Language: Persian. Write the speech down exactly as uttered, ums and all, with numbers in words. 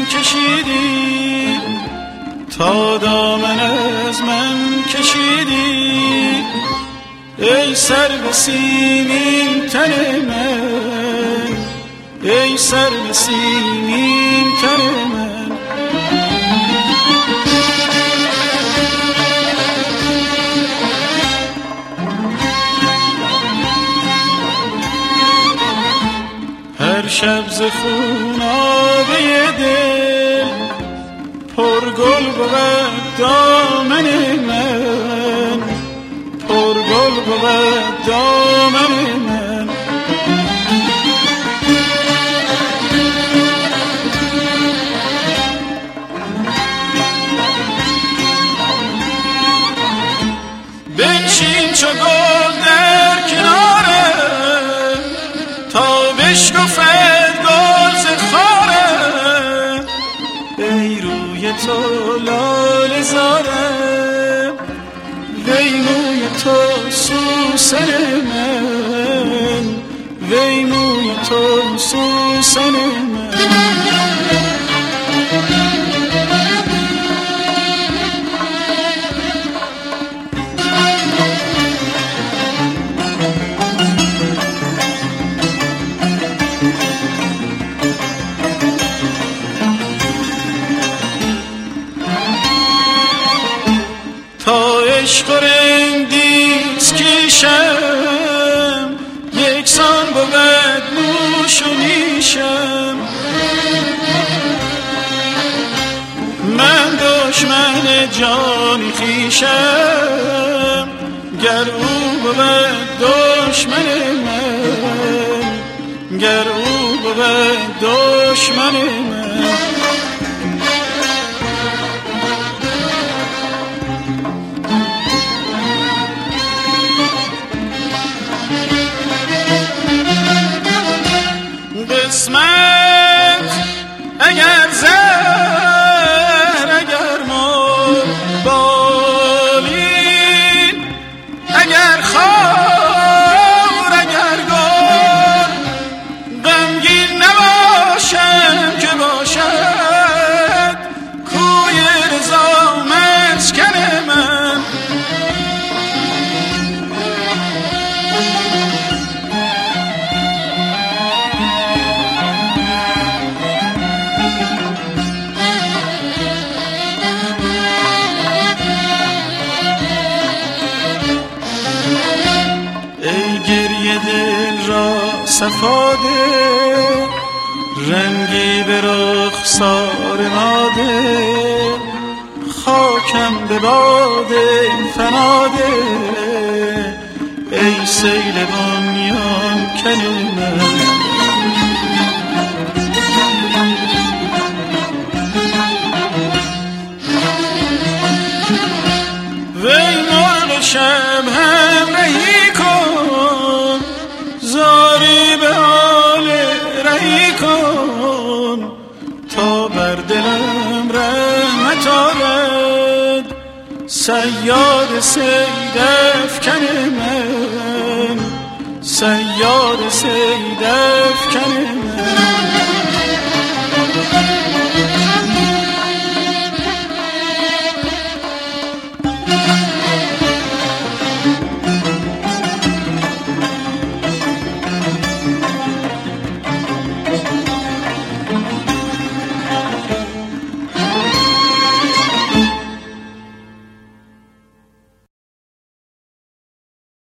کشیدی، تا دامن از من کشیدی، ای سر به سیمین تن من، ای سر به سیمین تن من. هر شب ز خونابه دل پر گل بود دامن من، پر گل بود دامن من. بنشین چو گل در کنارم، تا بشکفد گل ز خارم، ای روی تو لاله زارم، وی موی تو سوسن من، وی موی تو سوسن من. تا عشق و رندیز کشم، یکسان بود نوش و نیشم. من دشمن جان خویشم، گر او بود دشمن من، گر او بود دشمن من. قسمت اگر زهر، اگر مر بالین، اگر خار، اگر گل، غمگین نباشم که باشد کوی رضا مسکن من. گریه دل را صفاده، رنگی به رخسار ماده، خاکم به باد فناده، ای سیل بنیان کن من. وی مرغ شب همراهی کن، زاری به حال رهی کن، تا بر دلم رحمت آرد صیاد صید افکن من، صیاد صید افکن من.